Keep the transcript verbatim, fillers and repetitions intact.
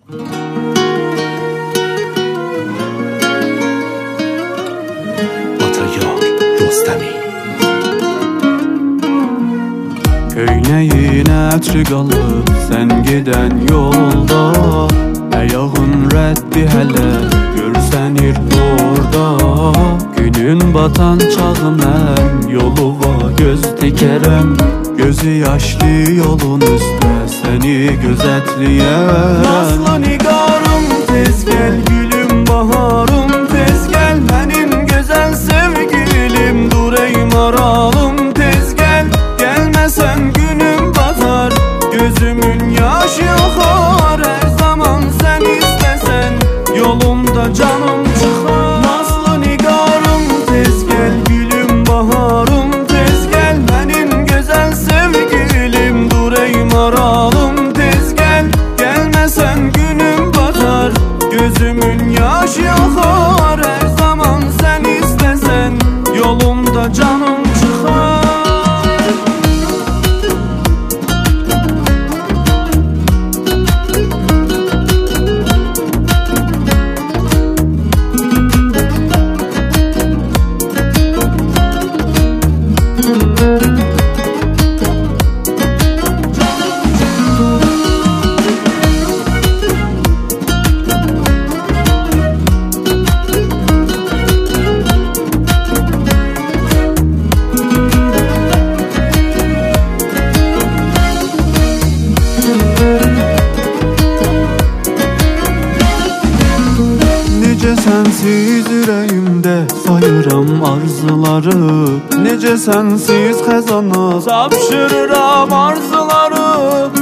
Atayar Rostemi. Köynəyin ətri qalıb sən gedən yolda, ayağın rəddi hələ görsənir orada. Günün batan çağı mən yoluma göz dikərəm, gözü yaşlı yolun üstə səni gözətləyərəm. Nazlı nigarım tez gəl, gülüm baharım tez gəl, mənim gözəl sevgilim, dur ey maralım tez gəl. Gəlməsən günüm batar, gözümün yaşı axar, hər zaman sən istəsən yolumda canım çıxar. Nazlı nigarım tez gəl, gülüm baharım tez gəl, mənim gözəl sevgilim, dur ey maralım tez gəl. Gəlməsən günüm batar, gözümün yaşı axar, hər zaman sən istəsən yolumda canım çıxar. Necə sənsiz ürəyimdə sayıram arzuları, necə sənsiz xəzana tapşırıram arzuları.